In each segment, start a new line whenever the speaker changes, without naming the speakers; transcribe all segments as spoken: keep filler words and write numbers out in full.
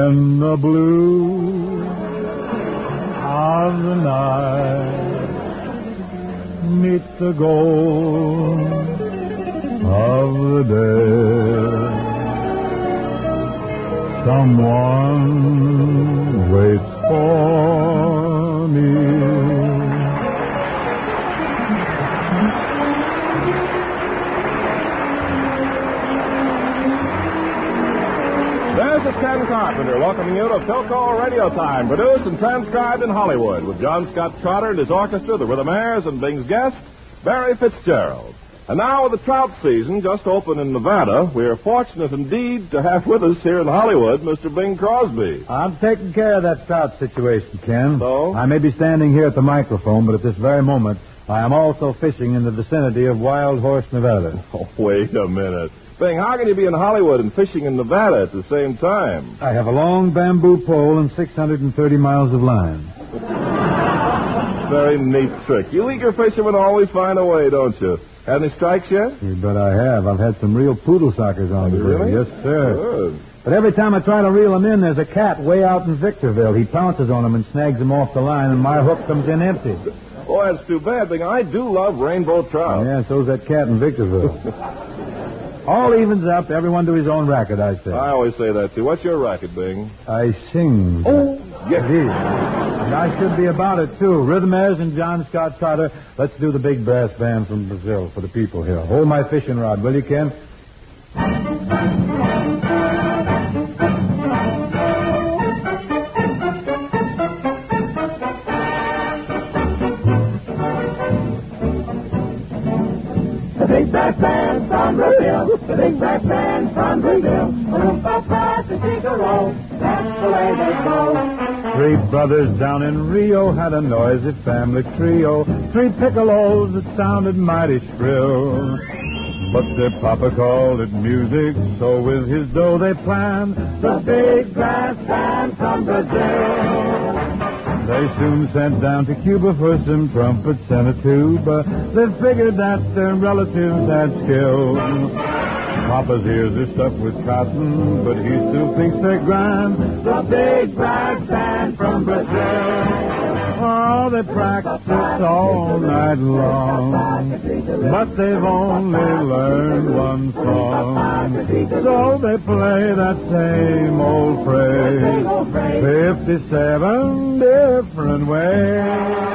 When the blue of the night meets the gold of the day, someone waits for me.
There's the Ken Carpenter welcoming you to Philco Radio Time, produced and transcribed in Hollywood with John Scott Trotter and his orchestra, the Rhythmaires, and Bing's guest, Barry Fitzgerald. And now, with the trout season just open in Nevada, we are fortunate indeed to have with us here in Hollywood Mister Bing Crosby.
I'm taking care of that trout situation, Ken.
So?
I may be standing here at the microphone, but at this very moment, I am also fishing in the vicinity of Wild Horse, Nevada.
Oh, wait a minute. Bing, how can you be in Hollywood and fishing in Nevada at the same time?
I have a long bamboo pole and six hundred thirty miles of line.
Very neat trick. You eager fishermen always find a way, don't you? Had any strikes yet?
You bet I have. I've had some real poodle suckers on
Have you
today.
really?
Yes, sir.
Good.
But every time I try to reel them in, there's a cat way out in Victorville. He pounces on them and snags them off the line, and my hook comes in empty.
Oh, that's too bad, Bing. I do love rainbow trout.
Yeah, so's that cat in Victorville. All evens up. Everyone to his own racket, I say.
I always say that, too. What's your racket, Bing?
I sing.
Oh, yes.
It is. And I should be about it, too. Rhythmaires and John Scott Trotter. Let's do the big brass band from Brazil for the people here. Hold my fishing rod, will you, Ken?
The big brass band from Brazil, the big brass band from Brazil. Oompa-pa to Figaro, that's the way they go.
Three brothers down in Rio had a noisy family trio. Three piccolos that sounded mighty shrill. But their papa called it music, so with his dough they planned
The big brass band from Brazil.
They soon sent down to Cuba for some trumpets and a tuba. They figured that their relatives had skill. Papa's ears are stuffed with cotton, but he still thinks they're grand.
The big brass band from Brazil.
Oh, they practice all night long, but they've only learned one song. So they play that same old phrase fifty-seven different ways.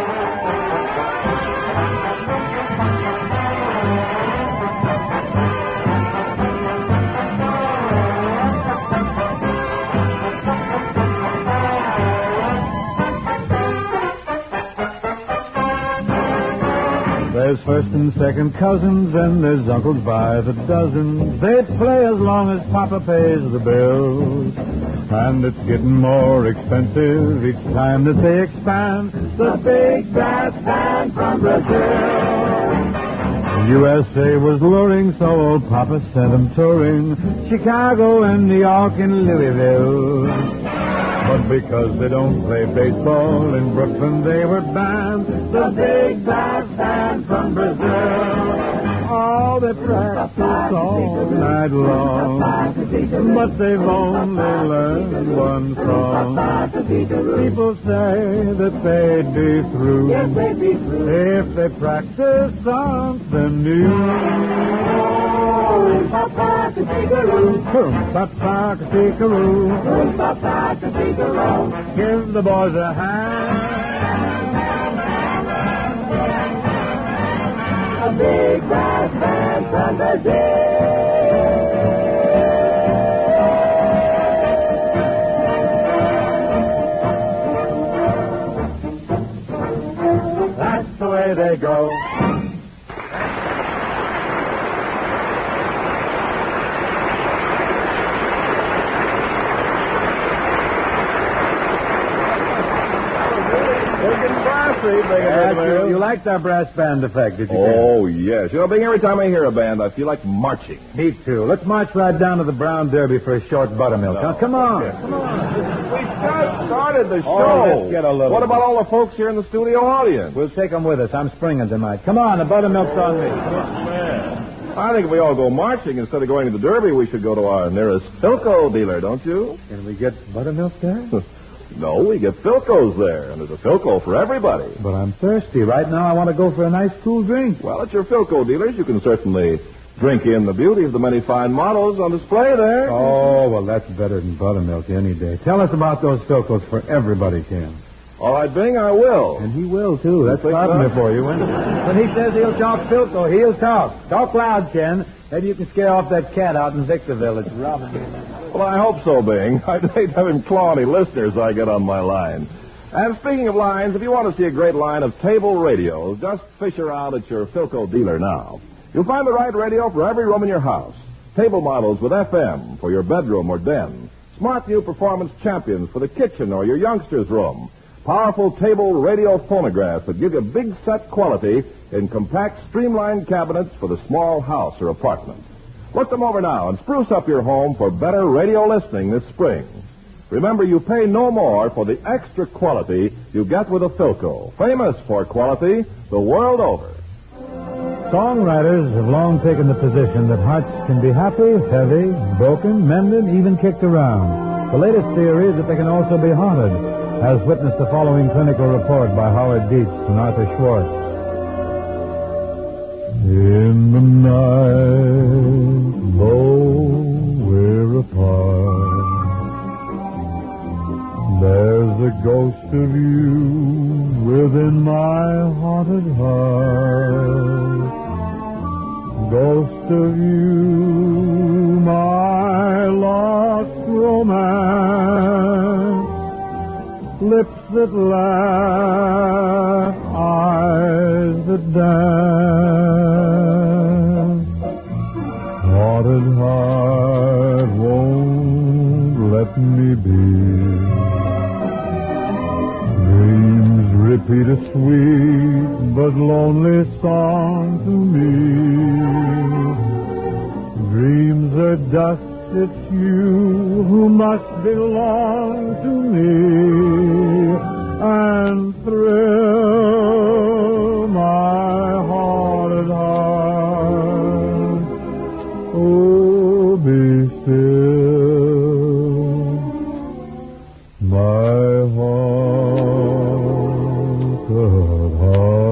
There's first and second cousins, and there's uncles by the dozens. They play as long as Papa pays the bills. And it's getting more expensive each time that they expand.
The big brass band from Brazil.
U S A was luring, so old Papa sent them touring. Chicago and New York and Louisville. But because they don't play baseball in Brooklyn, they were banned.
The big brass band from Brazil.
Oh, they practice all night long, but they've only learned one song. People say that they'd be through
Yes, they'd be through.
if they practiced something new.
Oompa-pa to Figaro.
Papa, Katikaroo,
Oompa-pa to Figaro.
give the boys a hand.
A big brass band from Brazil.
That's the way they go.
Yeah,
you, you liked our brass band effect, did you?
Oh, yes. You know, Bing, every time I hear a band, I feel like marching.
Me too. Let's march right down to the Brown Derby for a short buttermilk.
No.
Now, come on.
Yeah.
Come on.
We just started the show.
Oh, let's get a little.
What about all the folks here in the studio audience?
We'll take them with us. I'm springing tonight. Come on, the buttermilk's on me.
Man. I think if we all go marching instead of going to the Derby, we should go to our nearest Philco dealer, don't you?
Can we get buttermilk there?
No, we get Philcos there, and there's a Philco for everybody.
But I'm thirsty. Right now I want to go for a nice cool drink.
Well, at your Philco dealers, you can certainly drink in the beauty of the many fine models on display there.
Oh, well, that's better than buttermilk any day. Tell us about those Philcos for everybody, Ken.
All right, Bing, I will.
And he will, too. That's
think
Gardner
so?
for you. When, when he says he'll talk Philco, he'll talk. Talk loud, Ken. Maybe you can scare off that cat out in Victorville. It's robbing me.
Well, I hope so, Bing. I'd hate to have him claw any listeners I get on my line. And speaking of lines, if you want to see a great line of table radios, just fish around at your Philco dealer now. You'll find the right radio for every room in your house. Table models with F M for your bedroom or den. Smart new performance champions for the kitchen or your youngster's room. Powerful table radio phonographs that give you big set quality in compact streamlined cabinets for the small house or apartment. Look them over now and spruce up your home for better radio listening this spring. Remember, you pay no more for the extra quality you get with a Philco, famous for quality the world over.
Songwriters have long taken the position that hearts can be happy, heavy, broken, mended, even kicked around. The latest theory is that they can also be haunted, as witnessed the following clinical report by Howard Dietz and Arthur Schwartz. In the night, though we're apart, there's a ghost of you within my haunted heart. Ghost of you, my lost romance. Lips that laugh, eyes that dance. Haunted heart won't let me be. Dreams repeat a sweet but lonely song to me. Dreams are dust. It's you who must belong to me and thrill my haunted heart. Oh, be still, my haunted heart.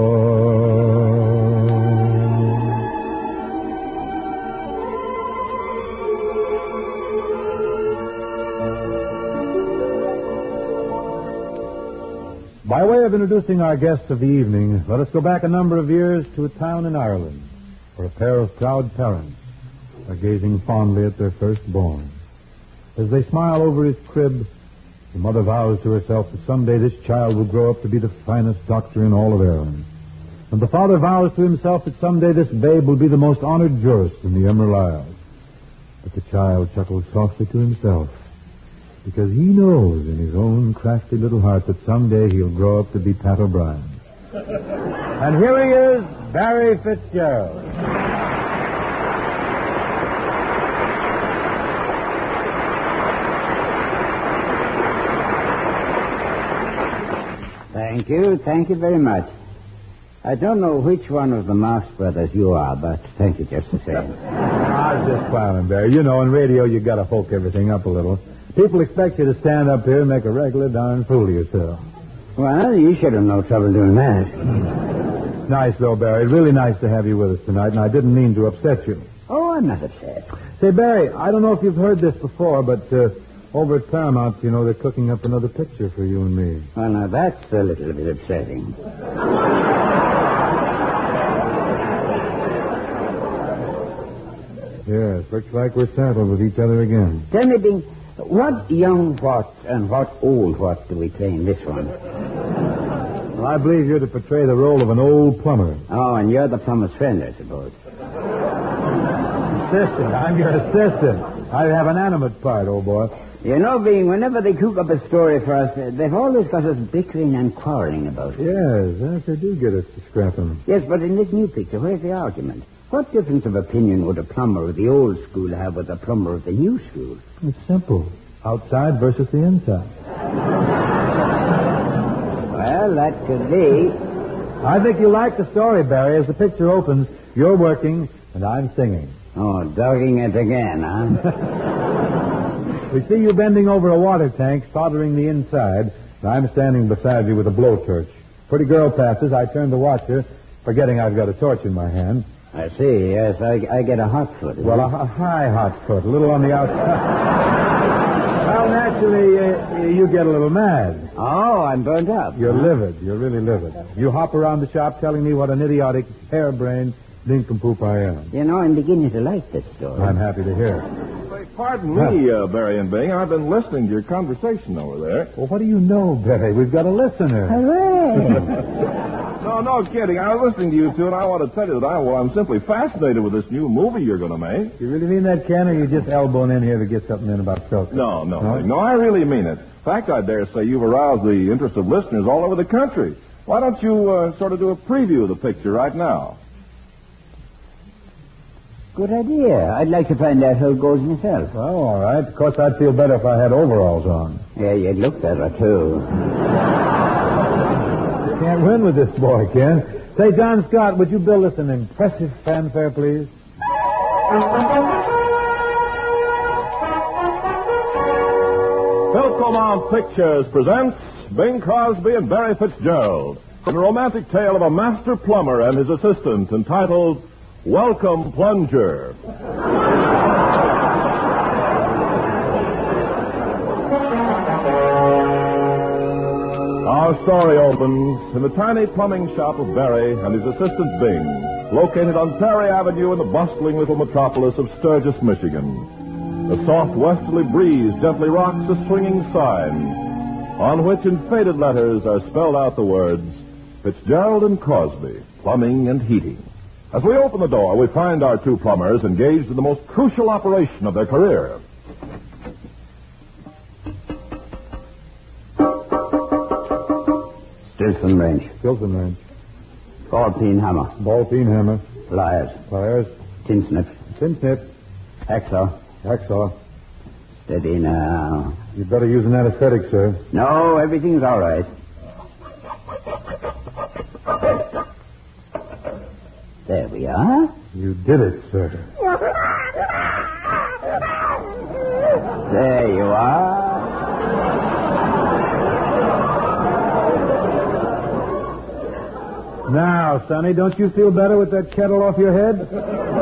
By way of introducing our guests of the evening, let us go back a number of years to a town in Ireland, where a pair of proud parents are gazing fondly at their firstborn. As they smile over his crib, the mother vows to herself that someday this child will grow up to be the finest doctor in all of Ireland. And the father vows to himself that someday this babe will be the most honored jurist in the Emerald Isles. But the child chuckles softly to himself, because he knows in his own crafty little heart that someday he'll grow up to be Pat O'Brien. And here he is, Barry Fitzgerald.
Thank you, thank you very much. I don't know which one of the Marx brothers you are, but thank you just the same.
I was just clowning, Barry. You know, in radio you got to hulk everything up a little. People expect you to stand up here and make a regular darn fool of yourself.
Well, you should have no trouble doing that.
Nice, though, Barry. Really nice to have you with us tonight, and I didn't mean to upset you.
Oh, I'm not upset.
Say, Barry, I don't know if you've heard this before, but uh, over at Paramount, you know, they're cooking up another picture for you and me.
Well, now, that's a little bit upsetting.
Yes, looks like we're saddled with each other again.
Tell me, Bing, what young what and what old what do we play in this one?
Well, I believe you're to portray the role of an old plumber.
Oh, and you're the plumber's friend, I suppose.
Assistant. I'm your assistant. I have an animate part, old boy.
You know, Bing, whenever they cook up a story for us, uh, they've always got us bickering and quarreling about it.
Yes, yes, they do get us to scrapping.
Yes, but in this new picture, where's the argument? What difference of opinion would a plumber of the old school have with a plumber of the new school?
It's simple. Outside versus the inside.
Well, that could be.
I think you'll like the story, Barry. As the picture opens, you're working, And I'm singing.
Oh, dogging it again, huh?
We see you bending over a water tank, soldering the inside, and I'm standing beside you with a blowtorch. Pretty girl passes, I turn to watch her, forgetting I've got a torch in my hand.
I see, yes, I, I get a hot foot.
Well, a, a high hot foot, a little on the outside. Well, naturally, uh, you get a little mad.
Oh, I'm burnt up.
You're
huh?
livid. You're really livid. You hop around the shop telling me what an idiotic, harebrained nincompoop I am.
You know, I'm beginning to like this story.
I'm happy to hear it.
Say, pardon me, uh, Barry and Bing. I've been listening to your conversation over there.
Well, what do you know, Barry? We've got a listener.
Hooray!
No, no kidding. I was listening to you two, and I want to tell you that I, well, I'm simply fascinated with this new movie you're going to make.
You really mean that, Ken, or you just elbowing in here to get something in about Philco?
No, no,
No?
Bing. No, I really mean it. In fact, I dare say you've aroused the interest of listeners all over the country. Why don't you uh, sort of do a preview of the picture right now?
Good idea. I'd like to find out how it goes myself.
Well, all right. Of course, I'd feel better if I had overalls on.
Yeah, you'd look better, too.
Can't win with this boy, Ken. Say, John Scott, would you build us an impressive fanfare, please?
Philcomont Pictures presents Bing Crosby and Barry Fitzgerald in a romantic tale of a master plumber and his assistant entitled Welcome Plunger. Our story opens in the tiny plumbing shop of Barry and his assistant Bing, located on Perry Avenue in the bustling little metropolis of Sturgis, Michigan. The soft westerly breeze gently rocks a swinging sign, on which in faded letters are spelled out the words, Fitzgerald and Crosby, Plumbing and Heating. As we open the door, we find our two plumbers engaged in the most crucial operation of their career.
Stilson wrench.
Stilson wrench.
Ball-peen hammer.
Ball-peen hammer.
Pliers.
Pliers.
Tin snip.
Tin snip.
Hacksaw.
Hacksaw.
Steady now.
You'd better use an anesthetic, sir.
No, everything's all right. There we are.
You did it, sir.
There you are.
Now, Sonny, don't you feel better with that kettle off your head?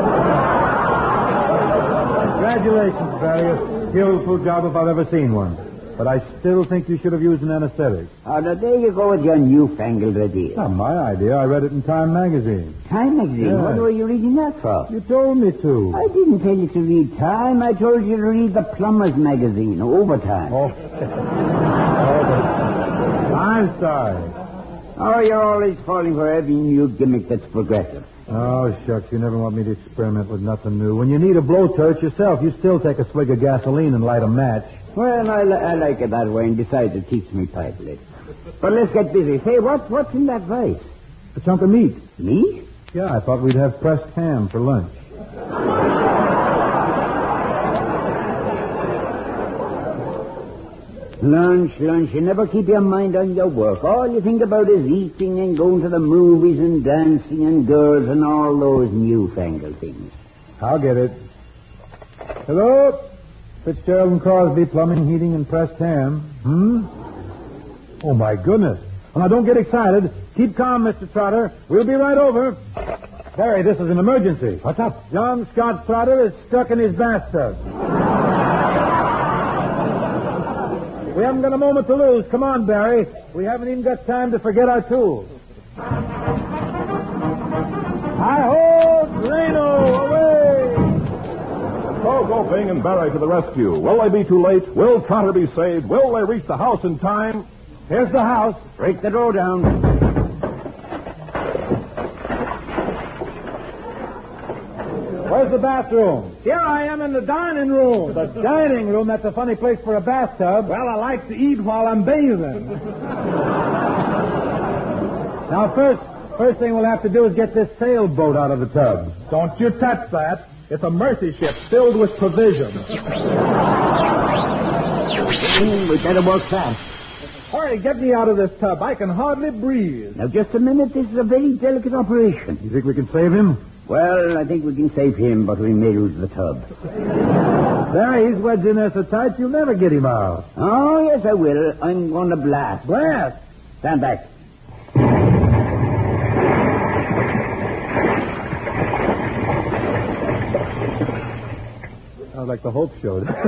Congratulations, Barry. A skillful job if I've ever seen one. But I still think you should have used an anesthetic.
Oh, now there you go with your newfangled idea.
Not my idea. I read it in Time magazine.
Time magazine?
Yeah.
What were you reading that for?
You told me to.
I didn't tell you to read Time. I told you to read the Plumbers magazine, Overtime.
Oh. oh I'm sorry.
Oh, you're always falling for every new gimmick that's progressive.
Oh, shucks. You never want me to experiment with nothing new. When you need a blowtorch yourself, you still take a swig of gasoline and light a match.
Well, I, li- I like it that way, and besides, it keeps me pipe lit. But let's get busy. Say, what, what's in that vise?
A chunk of meat.
Meat?
Yeah, I thought we'd have pressed ham for lunch.
Lunch, lunch. You never keep your mind on your work. All you think about is eating and going to the movies and dancing and girls and all those newfangled things.
I'll get it. Hello? Fitzgerald and Crosby, plumbing, heating, and pressed ham. Hmm? Oh, my goodness. Well, now, don't get excited. Keep calm, Mister Trotter. We'll be right over. Barry, this is an emergency. What's up? John Scott Trotter is stuck in his bathtub. We haven't got a moment to lose. Come on, Barry. We haven't even got time to forget our tools. Hi-ho, Drano, away!
So go Bing and Barry to the rescue. Will they be too late? Will Trotter be saved? Will they reach the house in time?
Here's the house.
Break the door down.
Where's the bathroom? Here I am in the dining room. The dining room? That's a funny place for a bathtub. Well, I like to eat while I'm bathing. Now, first, first thing we'll have to do is get this sailboat out of the tub. Don't you touch that. It's a mercy ship filled with provisions.
Mm, we better work fast.
Hurry, get me out of this tub. I can hardly breathe.
Now, just a minute. This is a very delicate operation.
You think we can save him?
Well, I think we can save him, but we may lose the tub.
There, he's wedged in there so tight you'll never get him out.
Oh, yes, I will. I'm going to blast.
Blast?
Stand back.
Sounds like the Hope Show. Boy,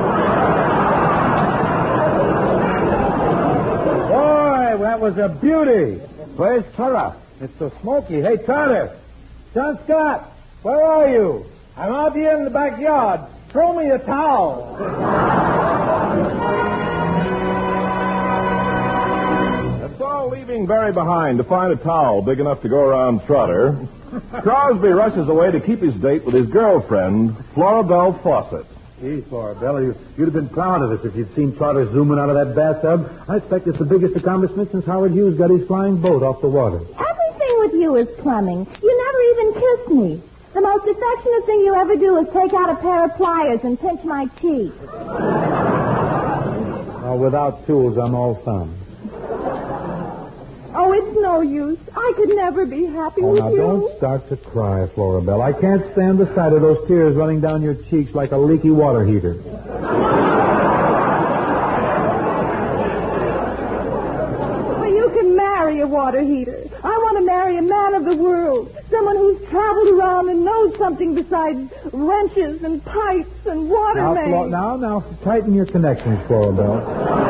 that was a beauty.
Where's Trotter?
It's so smoky. Hey, Trotter. John Scott, where are you? I'm out here in the backyard. Throw me a towel.
And so, leaving Barry behind to find a towel big enough to go around Trotter, Crosby rushes away to keep his date with his girlfriend, Florabelle Fawcett.
Gee, Florabelle, you, you'd have been proud of us if you'd seen Trotter zooming out of that bathtub. I expect it's the biggest accomplishment since Howard Hughes got his flying boat off the water.
Everything with you is plumbing. You never even kissed me. The most affectionate thing you ever do is take out a pair of pliers and pinch my cheek.
Well, without tools, I'm all thumbs.
Oh, it's no use. I could never be happy
Oh,
with
now
you.
don't start to cry, Florabelle. I can't stand the sight of those tears running down your cheeks like a leaky water heater.
Well, you can marry a water heater. I want to marry a man of the world. Someone who's traveled around and knows something besides wrenches and pipes and water
Now,
mains.
Flo- now, now, tighten your connections, Florabelle.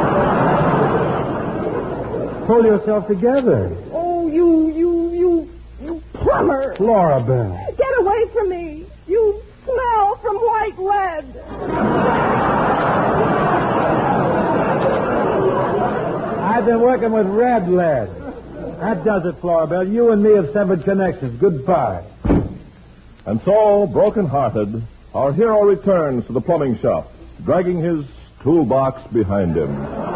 Pull yourself together.
Oh, you, you, you, you plumber.
Florabelle.
Get away from me. You smell from white lead.
I've been working with red lead. That does it, Florabelle. You and me have severed connections. Goodbye.
And so, broken-hearted, our hero returns to the plumbing shop, dragging his toolbox behind him.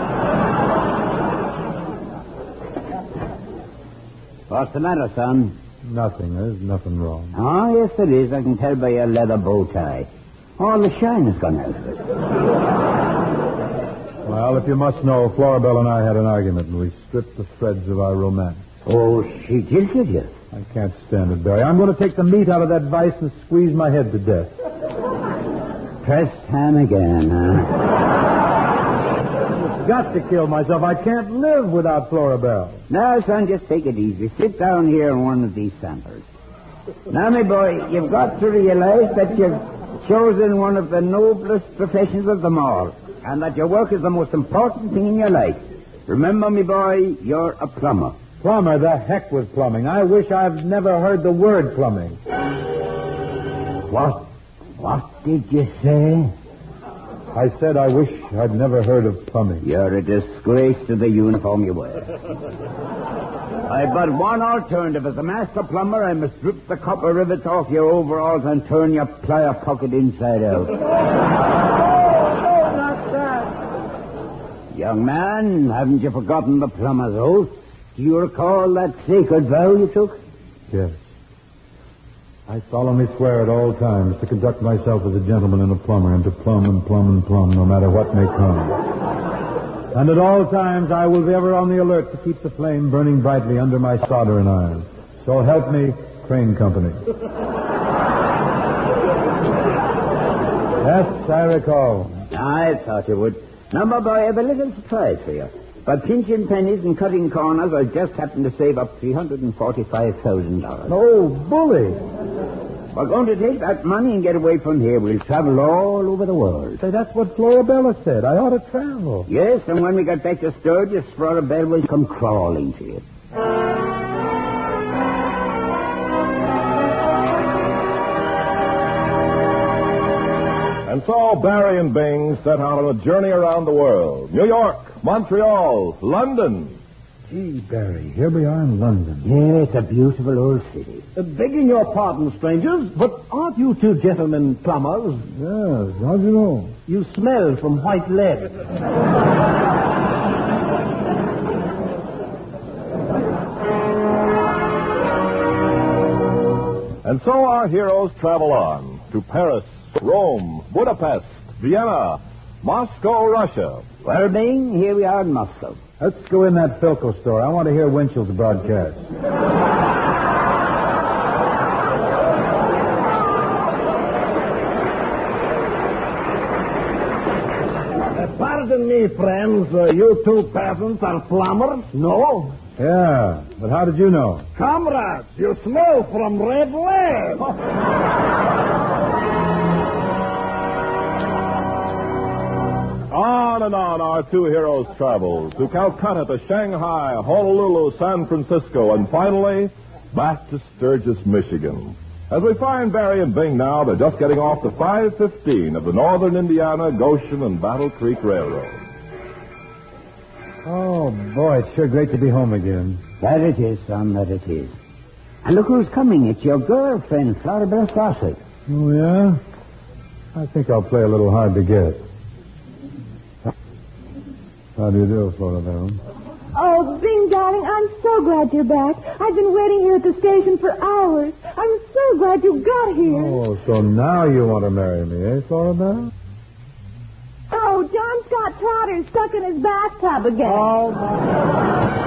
What's the matter, son?
Nothing. There's nothing wrong.
Oh, yes, there is. I can tell by your leather bow tie. All the shine has gone out of it.
Well, if you must know, Florabelle and I had an argument, and we stripped the threads of our romance.
Oh, she jilted you.
I can't stand it, Barry. I'm going to take the meat out of that vice and squeeze my head to death.
Pressed ham again, huh?
Got to kill myself. I can't live without Florabelle.
Now, son, just take it easy. Sit down here on one of these samples. Now, my boy, you've got to realize that you've chosen one of the noblest professions of them all, and that your work is the most important thing in your life. Remember, my boy, you're a plumber.
Plumber? The heck with plumbing. I wish I've never heard the word plumbing.
What? What did you say?
I said I wish I'd never heard of plumbing.
You're a disgrace to the uniform you wear. I've but one alternative. As a master plumber, I must strip the copper rivets off your overalls and turn your plier pocket inside out.
Oh, not that.
Young man, haven't you forgotten the plumber's oath? Do you recall that sacred vow you took?
Yes. I solemnly swear at all times to conduct myself as a gentleman and a plumber, and to plumb and plumb and plumb no matter what may come. And at all times I will be ever on the alert to keep the flame burning brightly under my soldering iron. So help me, Crane Company. Yes, I recall.
I thought you would. Now, my boy, I have a little surprise for you. By pinching pennies and cutting corners, I just happened to save up three hundred forty-five thousand dollars.
Oh, bully.
We're going to take that money and get away from here. We'll travel all over the world.
Say, that's what Florabella said. I ought to travel.
Yes, and when we get back to Sturgis, Florabelle will come crawling to you.
And so Barry and Bing set out on a journey around the world. New York, Montreal, London.
Gee, Barry, here we are in London.
Yeah, it's a beautiful old city.
Uh, begging your pardon, strangers, but aren't you two gentlemen plumbers?
Yes, how'd you know?
You smell from white lead.
And so our heroes travel on to Paris, Rome, Budapest, Vienna, Moscow, Russia.
Well, Bing, here we are in Moscow.
Let's go in that Philco store. I want to hear Winchell's broadcast.
telling me, friends, uh, you two peasants are plumbers? No.
Yeah, but how did you know?
Comrades, you smell from red lead.
On and on our two heroes travel to Calcutta, to Shanghai, Honolulu, San Francisco, and finally back to Sturgis, Michigan. As we find Barry and Bing now, they're just getting off the five fifteen of the Northern Indiana, Goshen, and Battle Creek Railroad.
Oh, boy, it's sure great to be home again.
That it is, son, that it is. And look who's coming. It's your girlfriend, Floribel Fawcett.
Oh, yeah? I think I'll play a little hard to get. How do you do, Floribel?
Oh, Bing, darling, I'm so glad you're back. I've been waiting here at the station for hours. I'm so glad you got here.
Oh, so now you want to marry me, eh, Floribel?
Oh, John Scott Trotter's stuck in his bathtub again.
Oh, my...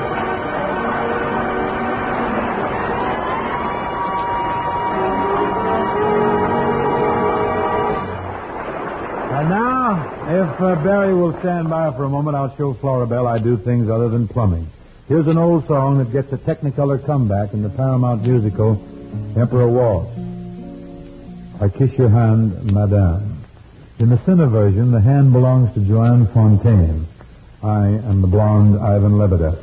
And now, if uh, Barry will stand by for a moment, I'll show Floribel I do things other than plumbing. Here's an old song that gets a Technicolor comeback in the Paramount musical Emperor Waltz. I Kiss Your Hand, Madame. In the Cine version, the hand belongs to Joanne Fontaine. I am the blonde Ivan Lebedev.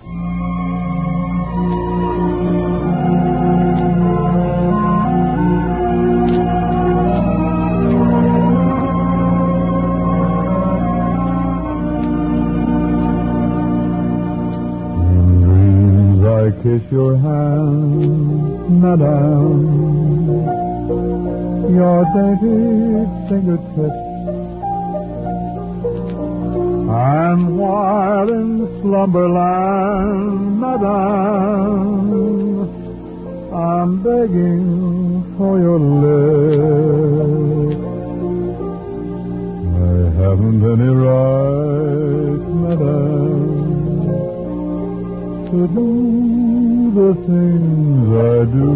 Kiss your hand, madame, your dainty fingertips, and while in slumberland, madame, I'm begging for your lips. I haven't any right, madame, to do the things I do.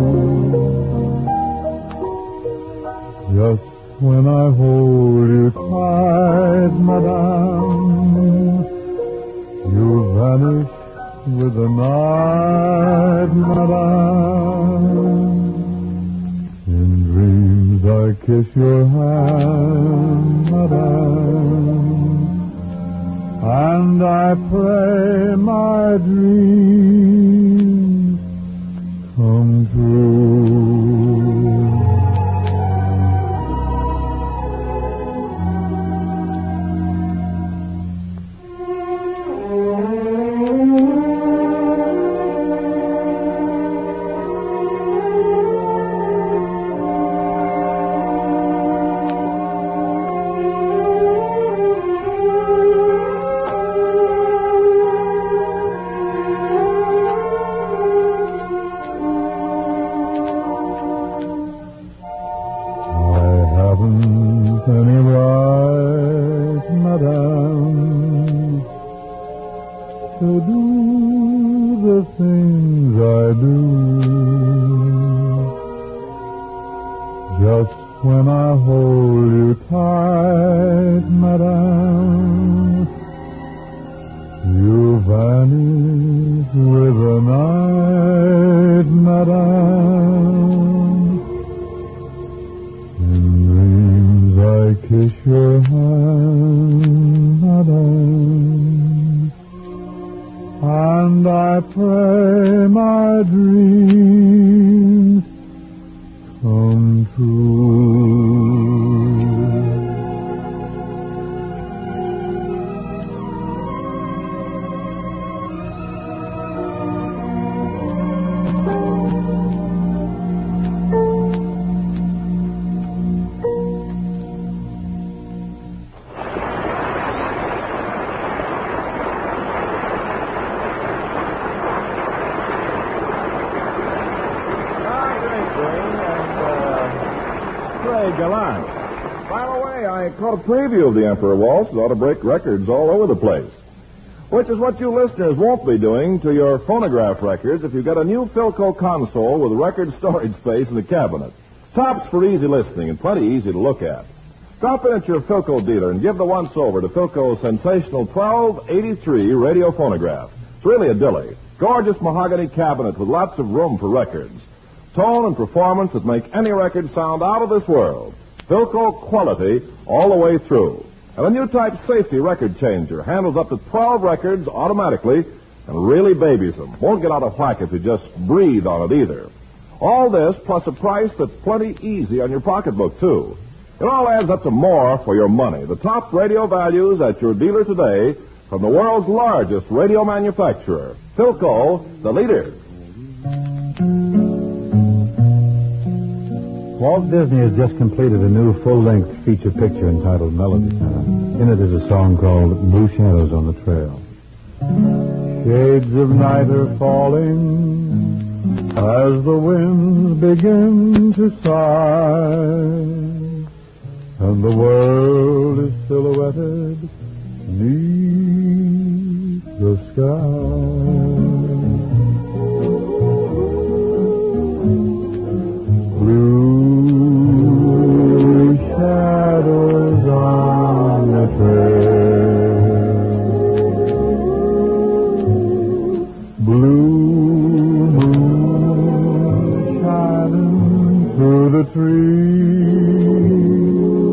Just when I hold you tight, madame, you vanish with the night, madame. In dreams I kiss your hand, madame, and I pray my dreams come true. To do the things I do, just when I hold you tight, madame, you vanish with the night, madame. In dreams I kiss your hand, madame, and I pray my dreams come true.
Gallant. By the way, I caught a preview of the Emperor Waltz. It ought to break records all over the place. Which is what you listeners won't be doing to your phonograph records if you get a new Philco console with record storage space in the cabinet. Tops for easy listening and plenty easy to look at. Stop in at your Philco dealer and give the once-over to Philco's sensational twelve eighty-three radio phonograph. It's really a dilly. Gorgeous mahogany cabinet with lots of room for records. Tone and performance that make any record sound out of this world. Philco quality all the way through. And a new type safety record changer handles up to twelve records automatically and really babies them. Won't get out of whack if you just breathe on it either. All this plus a price that's plenty easy on your pocketbook, too. It all adds up to more for your money. The top radio values at your dealer today from the world's largest radio manufacturer. Philco, the leader.
Walt Disney has just completed a new full-length feature picture entitled Melody Time. In it is a song called Blue Shadows on the Trail. Shades of night are falling as the winds begin to sigh, and the world is silhouetted beneath the sky. Blue shadows on the trail, blue moon shining through the trees,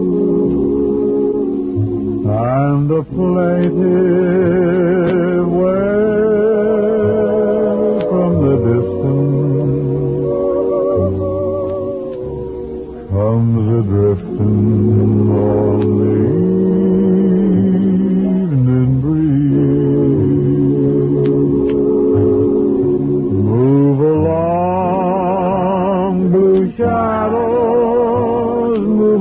and the plaintive wail from the distance comes a-drifting on the evening breeze. Move along, blue shadows, move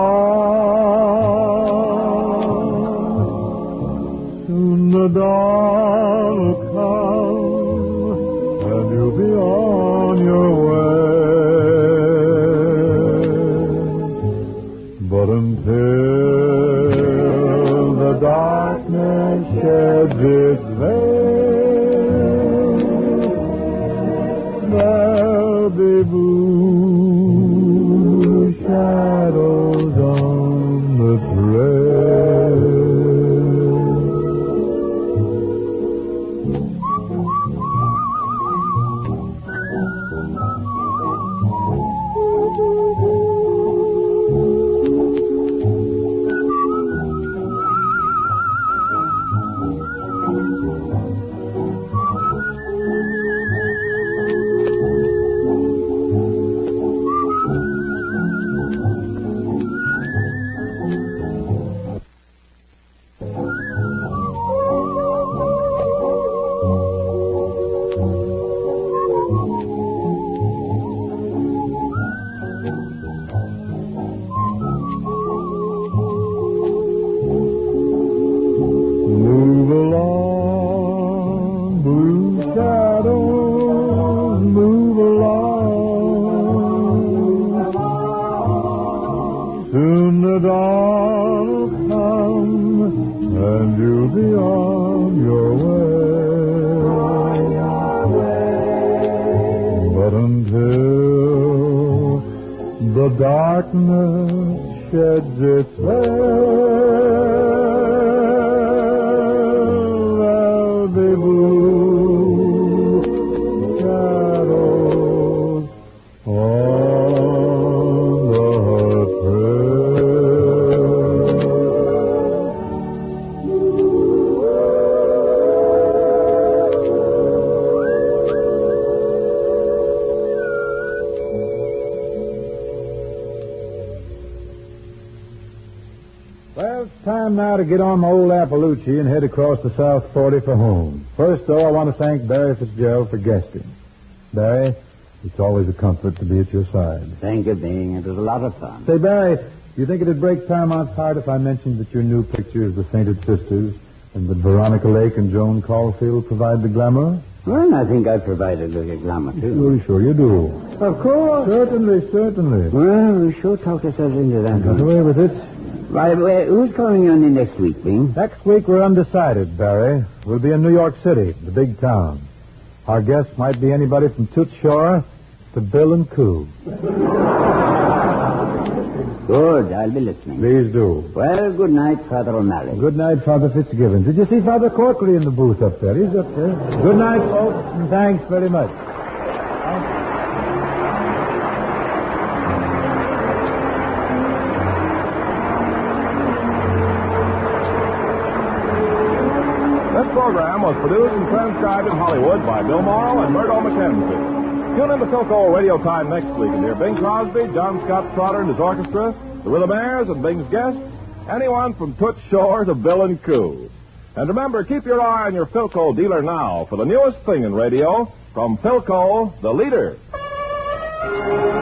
along. Soon the dawn will come, and you'll be on your way. But until the darkness sheds its veil, there'll be blue shadows on the trail. Move along, blue shadows, move along. Soon the dawn will come, and you'll be on your way. But until the darkness sheds its veil, the blue shadows on the Well, it's time now to get on my old Appaloochie and head across the South forty for home. First, though, I want to thank Barry Fitzgerald for guesting. Barry, it's always a comfort to be at your side.
Thank you, Bing. It was a lot of fun.
Say, Barry, do you think it'd break Paramount's heart if I mentioned that your new picture is The Sainted Sisters and that Veronica Lake and Joan Caulfield provide the glamour?
Well, I think I provided with a glamour, too.
Sure, sure you do.
Of course.
Certainly, certainly.
Well, we sure talked ourselves into that.
Got away with it.
Right, well, who's calling you on the next week, Bing?
Next week, we're undecided, Barry. We'll be in New York City, the big town. Our guests might be anybody from Toots Shor to Bill and Coo.
Good, I'll be listening.
Please do.
Well, good night, Father O'Malley.
Good night, Father Fitzgibbon. Did you see Father Corkley in the booth up there? He's up there. Good night, folks, and thanks very much.
This program was produced and transcribed in Hollywood by Bill Morrow and Murdo McKenzie. Tune in to Philco Radio Time next week and hear Bing Crosby, John Scott Trotter and his orchestra, the Rhythmaires and Bing's guests, anyone from Toots Shore to Bill and Coo. And remember, keep your eye on your Philco dealer now for the newest thing in radio from Philco, the leader.